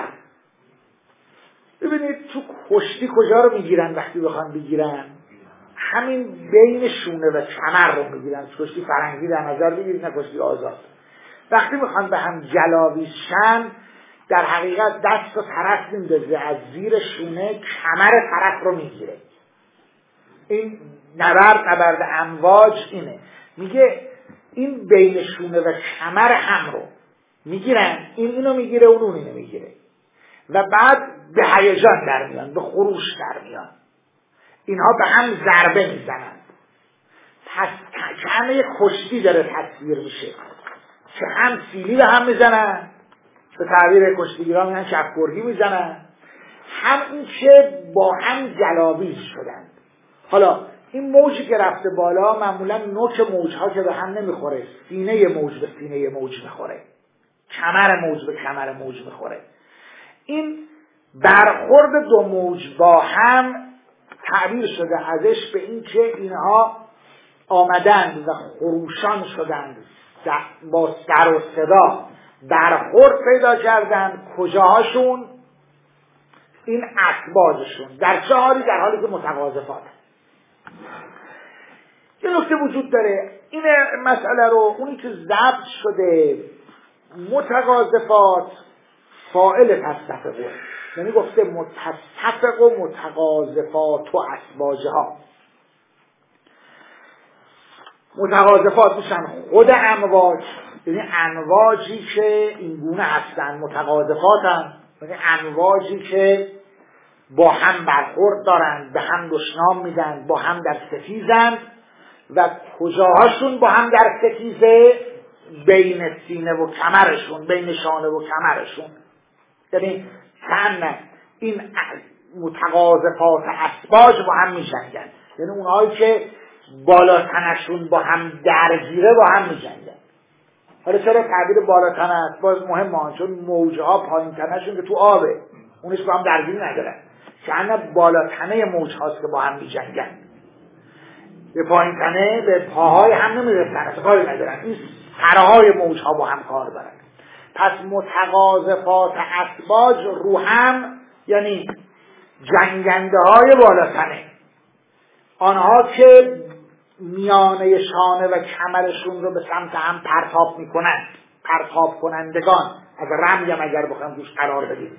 ببینید تو کشتی کجا رو میگیرن وقتی بخوان بگیرن؟ همین بین شونه و کمر رو میگیرن. کشتی فرنگی در نظر بگیرید، نه کشتی آزاد. وقتی میخوان به هم جلاویز شن، در حقیقت دست و طرف میندازه از زیر شونه، کمر طرف رو میگیره. این نبرد نبرد امواج اینه. میگه این بین شونه و کمر هم رو میگیرن، این اینو میگیره، اون اون اینو میگیره و بعد به هیجان در میان، به خروش در میان. اینها به هم ضربه میزنن. پس همه یک کشتی داره تصویر میشه که هم سیلی به هم میزنن، به تعبیر کشتیگیران میگن چپگرگی میزنن، هم این که با هم جلاویز شدن. حالا این موجی که رفته بالا معمولا نوک موجها که به هم نمیخوره، سینه موج به سینه موج میخوره، کمر موج به کمر موج میخوره. این برخورد دو موج با هم تعبیر شده ازش به این که اینها آمدند و خروشان شدند، با سر و صدا برخورد پیدا کردند. کجاهاشون؟ این اسباجشون. در چه حالی؟ در حالی که متقاضفات. یه نکته وجود داره، این مسئله رو اونی که ضبط شده متقاضفات فاعل تستفقه، یعنی گفته متستفق و متقاضفات و اسباجها. متقاضفات میشن خود امواج، یعنی امواجی که این گونه هستن. متقاضفات هم یعنی امواجی که با هم برخورد دارند، به هم دشنام میدن، با هم در ستیزند. و کجاهاشون با هم در ستیزه؟ بین سینه و کمرشون، بین شانه و کمرشون. یعنی کن این متقاضفات اسباج با هم میجنگن، یعنی اونهایی که بالا تنشون با هم درگیره با هم میجنگن. حالا چرا تعبیر بالا تنه است؟ باز مهمه، چون موجها پایین تنشون که تو آبه، اونش با هم درگیری ندارن. که بالا تنه موج هاست که با هم میجنگن، به پایین تنه به پاهای هم نمیرسن، اصلا کاری ندارن. این سرهای موج ها با هم کار دارن. پس متقاضفات اسباج رو هم یعنی جنگنده های بالا تنه، آنها که میانه شانه و کمرشون رو به سمت هم پرتاب میکنند، پرتاب کنندگان، از رمی هم اگر بخوام توش قرار بدیم.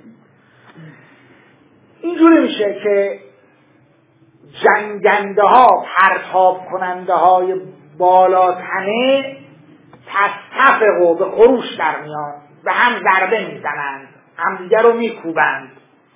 اینجوری میشه که جنگنده ها، پرتاب کننده های بالاتنه تستفقو به خروش در میان. به هم ضربه میزنند، همدیگر رو میکوبند.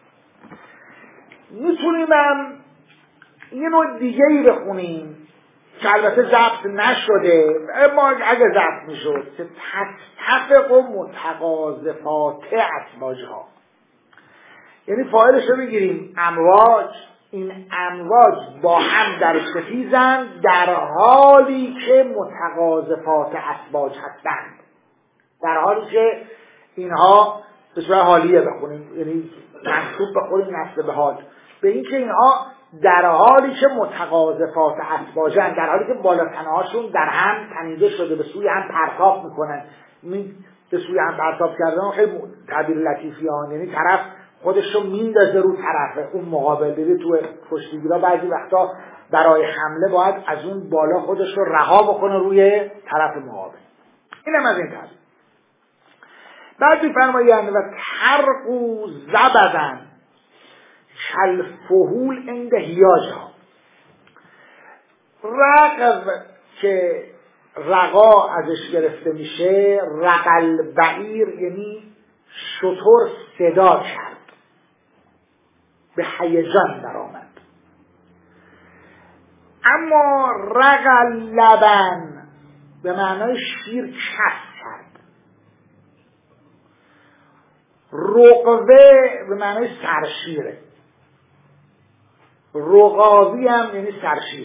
میتونیم هم یه نوع دیگه ای بخونیم که البته ضبط نشده، اما اگه ضبط میشد که تتفق و متقاضفات اسواجها، یعنی فاعلش رو بگیریم امواج، این امواج با هم در ستیزند در حالی که متقاضفات اسواج هستند، در حالی که اینها به صورت حالیه بخونیم، یعنی منصوب بخونیم نصب به حال، به این که اینها در حالی که متقاضفات اسواجن، در حالی که بالا تنهاشون در هم تنیده شده به سوی هم پرتاب میکنن. به سوی هم پرتاب کردن خیلی تعبیر لطیفی ها، یعنی طرف خودش رو میندازه رو طرف اون مقابل. ببین تو کشتیگیرا بعضی وقتا برای حمله باید از اون بالا خودش رو رها بکنه روی طرف مقابل. اینم از این طرف. بعد می‌فرمایند و ترقو زبدن کالفحول عند هیاجها. رقب که رقا ازش گرفته میشه، رقل بعیر یعنی شتر صدا کرد، به هیجان در آمد. اما رقل لبن به معنای شیر کف کرد. رقوه به معنای سرشیره، رقاوی هم یعنی سرشیر.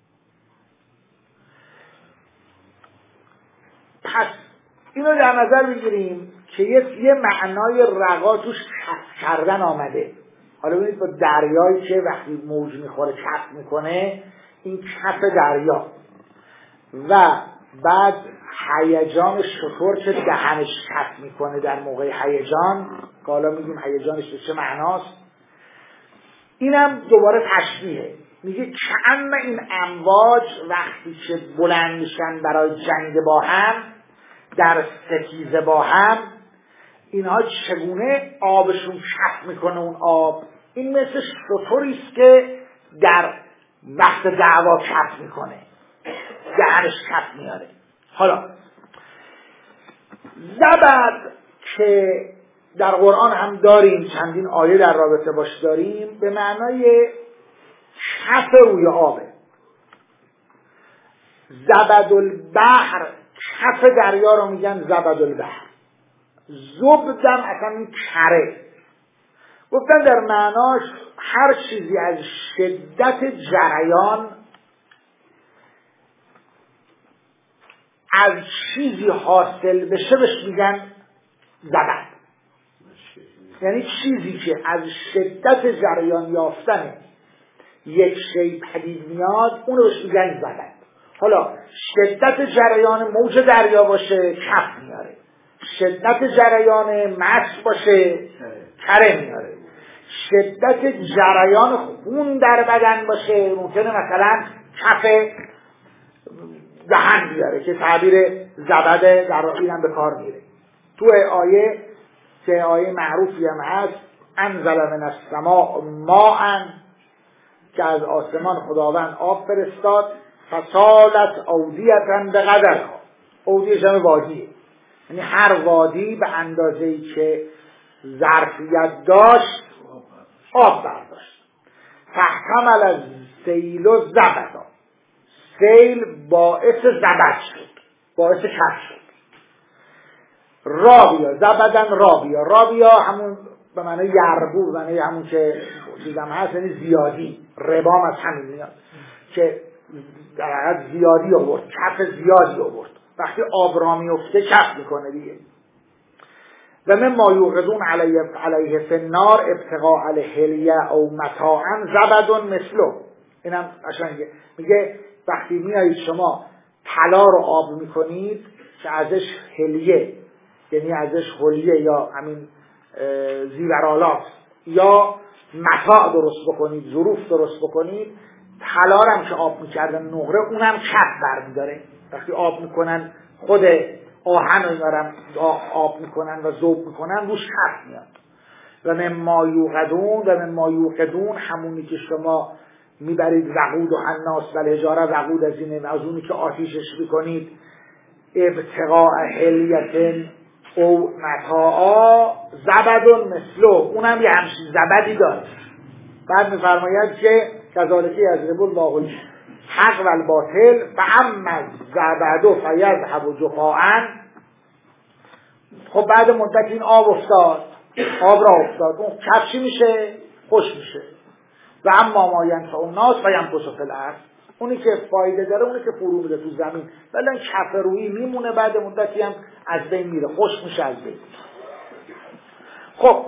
پس اینو در نظر بگیریم که یه, یه معنای رقا توش کف کردن آمده. حالا ببینید با دریایی که وقتی موج میخوره کف میکنه، این کف دریا و بعد هیجان شتر که دهنش کف میکنه در موقع هیجان، که حالا میگیم هیجانش به چه معناست، اینم دوباره تشبیهه. میگه کأن این امواج وقتی که بلند میشن برای جنگ با هم، در ستیزه با هم، اینها چگونه آبشون کف میکنه. اون آب این مثل شتری است که در وقت دعوا کف میکنه، دهنش کف میاره. حالا زبد که در قرآن هم داریم، چندین آیه در رابطه باش داریم، به معنای کف روی آبه. زبد البحر، کف دریا رو میگن زبد البحر. زبدم اصلا این کره. گفتن در معناش هر چیزی از شدت جریان از چیزی حاصل بشه بهش میگن زبد. یعنی چیزی که از شدت جریان یافتن یک شی پدید میاد، اونو بهش میگن زبد. حالا شدت جریان موج دریا باشه کف میاره، شدت جریان مس باشه کره میاره، شدت جریان خون در بدن باشه ممکنه مثلا کف دهن بیاره که تعبیر زبده در اینم به کار میره. تو آیه که آیه معروفی هم هست، انزل من السماء ماء، که از آسمان خداوند آب فرستاد، فسالت اودیة بقدرها. اودیه جمع وادیه، یعنی هر وادی به اندازه‌ای که ظرفیت داشت آب برداشت. فاحتمل السیل زبدا، سیل باعث زبد شد، باعث کف شد. رابیا، زبدن رابیا، رابیا همون به معنی یربو، به معنی همون که چیزم هست، یعنی زیادی. ربام از همین میاد که در حقیقت زیادی آورد، کف زیادی آورد. وقتی آب را میفته کف میکنه دیگه. و من ما یوقظون علیه علیه فی النار ابتغاء الحلیه او متاعا زبد مثلو. اینم قشنگه، میگه وقتی میایید شما طلا رو آب میکنید که ازش حلیه، یعنی ازش حلیه یا همین زیورالات یا متاع درست بکنید، ظروف درست بکنید، طلا هم که آب میکردن نقره، اونم کف برمیداره. وقتی آب میکنن خود آهن رو میارن آب میکنن و ذوب میکنن، روش کف میاد. و مما یوقدون، و مما یوقدون همونی که شما میبرید وقود و حناس و الحجاره، وقود از اینه، از اونی که آتیشش میکنید، ابتغاء حلیت او متاعا زبدون مثلو، اونم یه همچین زبدی داره. بعد میفرماید که کذالکی از ربول باقل حق و الباطل و اما زبدو فیذهب و جفاعن. خب بعد مدت این آب افتاد، آب را افتاد، اون کفشی میشه، خوش میشه. و اما ما ینفع الناس و ینقص فی الارض، اونی که فایده داره اونی که فرو میره تو زمین، ولی این کف رویی میمونه، بعد مدتی هم از بین میره، خوش میشه از بین. خب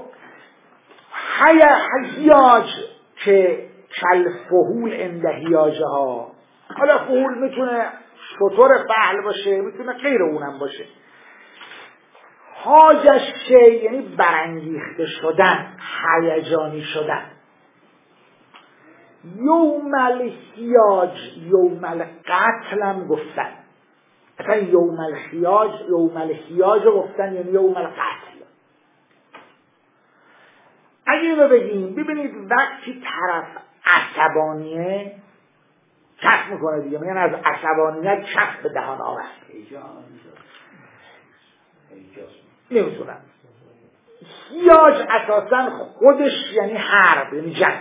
حیاج که کل فهول عند حیاجه ها، حالا فهول میتونه شطور فعل باشه، میتونه غیر اونم باشه. حاجش شی یعنی برانگیخته شدن، هیجانی شدن. یوم الحیاج یوم القتل هم گفتن، اصلا یوم الحیاج یوم الحیاج گفتن یعنی یوم القتل. اگه اینو بگیم ببینید وقتی طرف عصبانیه کف میکنه دیگه، میگن از عصبانیت کف به دهان آورد. نمیتونم. حیاج اساسا خودش یعنی حرب، یعنی جنگ.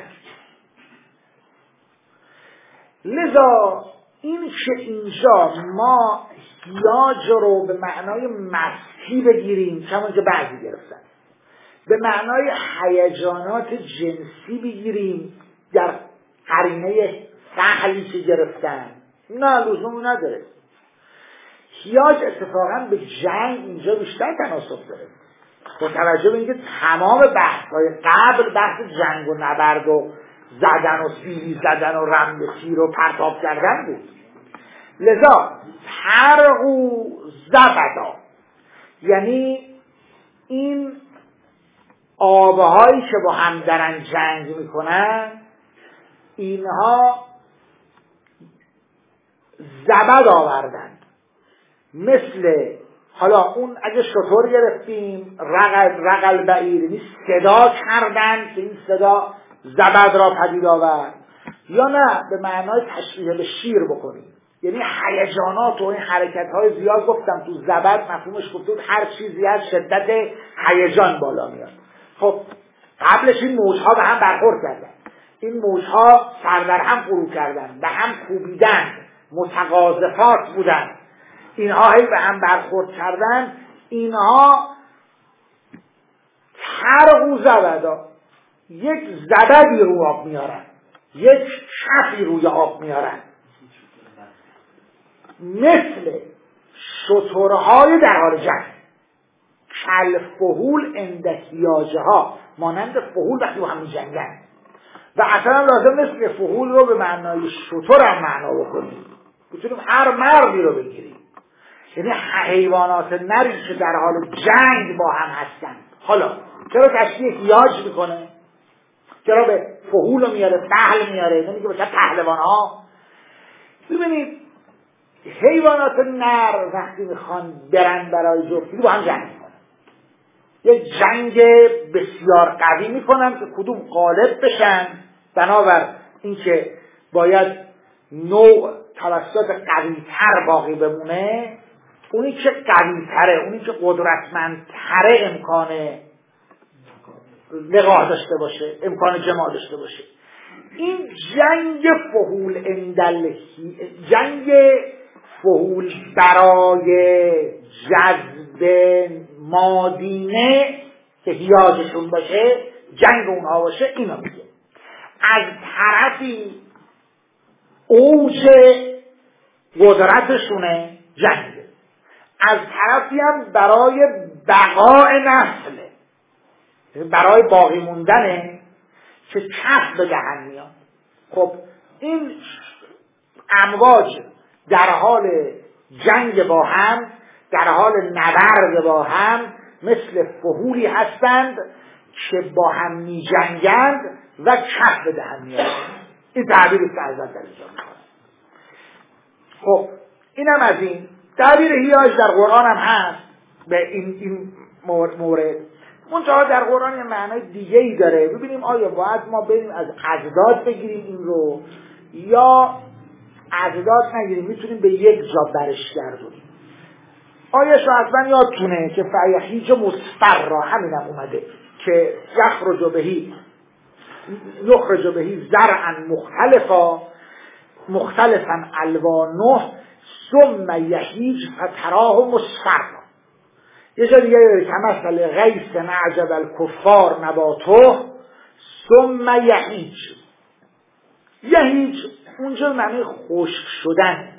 لذا این که اینجا ما حیاج رو به معنای مسحی بگیریم، چون که بعضی گرفتن، به معنای هیجانات جنسی بگیریم در قرینه فعلی که گرفتن، نه لزومی نداره. حیاج اتفاقا به جنگ اینجا بیشتر تناسب داره، با توجه به اینکه تمام بحث‌های قبل بحث جنگ و نبرد و زدن و سیلی زدن و رمل تیر و پرتاب کردن بود. لذا حرقو زبدا یعنی این آبهایی که با هم دارن جنگ میکنن، اینها زبد آوردن. مثل حالا اون اگه شطور گرفتیم رقل رقل بعیر، یعنی صدا کردن که این صدا زبد را پدید آورد، یا نه به معنای تشبیه به شیر بکنیم، یعنی هیجانات و این حرکت‌های زیاد. گفتم تو زبد مفهومش گفتم هر چیزی از شدت هیجان بالا میاد. خب قبلش این موج‌ها به هم برخورد کردن، این موج‌ها سر در هم فرو کردن، به هم کوبیدن، متقاذفات بودن، اینها هی به هم برخورد کردن، اینها حرقو زبدا، یک زبدی رو آب میارن، یک کفی روی آب میارن، مثل شترهای در حال جنگ. کل فهول عند حیاجه ها، مانند فهول وقتی با هم میجنگن. و اصلا لازم نیست که فهول رو به معنای شتر هم معنا بکنیم، میتونیم هر مردی رو بگیریم، یعنی حیوانات نری که در حال جنگ با هم هستن. حالا چرا تشبیه حیاج میکنه؟ چرا به فهول میاره، فهل میاره، نمیگه بچه پهلوان ها؟ ببینید حیوانات نر وقتی میخوان برن برای جفتگیری با هم جنگ میکنن، یک جنگ بسیار قوی میکنن که کدوم غالب بشن، بنابر اینکه باید نوع توسط قوی تر باقی بمونه، اونی که قوی تره، اونی که قدرتمند تره امکان لقاح داشته باشه، امکان جماع داشته باشه. این جنگ فهول اندلهی، جنگ فهول برای جذب مادینه که حیاجشون باشه، جنگ اونها باشه، اینا میگه. از طرفی اوج قدرتشونه جنگ، از طرفی هم برای بقاء نسله، برای باقی موندنه که کف به دهن میاد. خب این امواج در حال جنگ با هم، در حال نبرد با هم، مثل فهولی هستند که با هم می جنگند و کف به دهن میاد. این تعبیری که حضرت در اینجا میکنه. خب اینم از این تعبیر حیاج در قرآن هم هست به این, این مورد. منتها در قرآن یه معنای دیگه ای داره. ببینیم آیا باید ما بریم از اجداد بگیریم این رو یا اجداد نگیریم، میتونیم به یک جا برش گردونیم. آیش رو حتما یادتونه که فیهیج مصفر را همینم اومده که یخرج بهی یخرج بهی زرعا مختلفا مختلفا الوانه ثم یهیج فتراه مصفرا. یه جا دیگه داره که مثل غیث اعجب الکفار نباته ثم یهیج. یهیج اونجا معنی خشک شدن،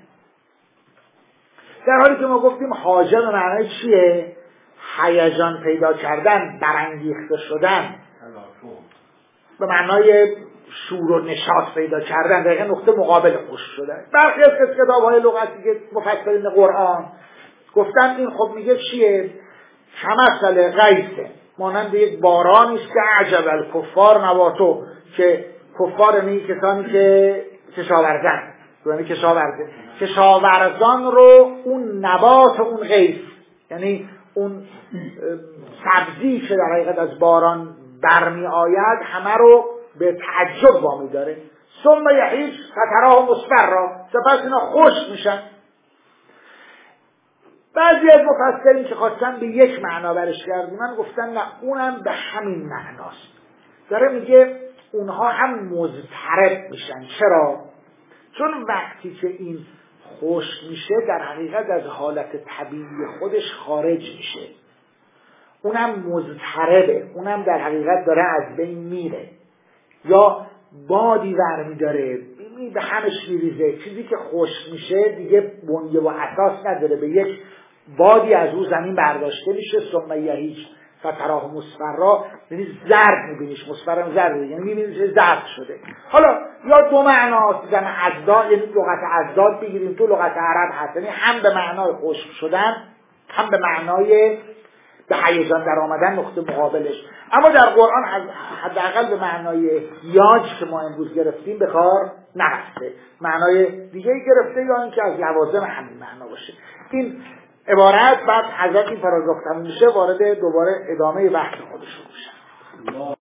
در حالی که ما گفتیم حاجه به معنی چیه؟ هیجان پیدا کردن، برانگیخته شدن، به معنای شور و نشاط پیدا کردن، دقیقا نقطه مقابل خشک شدن. برخی از کتاب‌های لغتی که مفسرین قرآن گفتن این خب میگه چیه؟ کمثل غیث، مانند یک بارانی است که اعجب الکفار نباتو، که کفار یعنی کسانی که کشاورزن، یعنی کشاورزه کشاورزان رو اون نبات اون غیث، یعنی اون سبزی که در حقیقت از باران برمی آید همه رو به تعجب وامی داره. ثم یهیج فتراه مصفرا، سپس اینا خشک میشن. بعضی از مفسرین که خواستن به یک معنا برش گردونن گفتن نه، اونم به همین معناست. داره میگه اونها هم مضطرب میشن. چرا؟ چون وقتی که این خشک میشه در حقیقت از حالت طبیعی خودش خارج میشه، اونم مضطربه، اونم در حقیقت داره از بین میره، یا بادی ورمی داره به همش میریزه. چیزی که خشک میشه دیگه بنیه و اساس نداره، به یک بادی از او زمین برداشته میشه. ثم یهیج فتراه مصفرا، یعنی زرد میبینیش، مصفرا زرد، یعنی میبینیش زرد شده. حالا یا دو معناست، زن ازداد، یعنی لغت ازداد بگیریم تو لغت عرب هست، یعنی هم به معنای خشک شدن هم به معنای به هیجان در آمدن نقطه مقابلش. اما در قرآن حداقل به معنای یاج که ما امروز گرفتیم به کار نرفته، معنای دیگه گرفته، یا اینکه از لوازم همین معنا باشه. این عبارت بعد حضرت این پاراگراف تموم میشه وارد دوباره ادامه بحث خودشون میشه.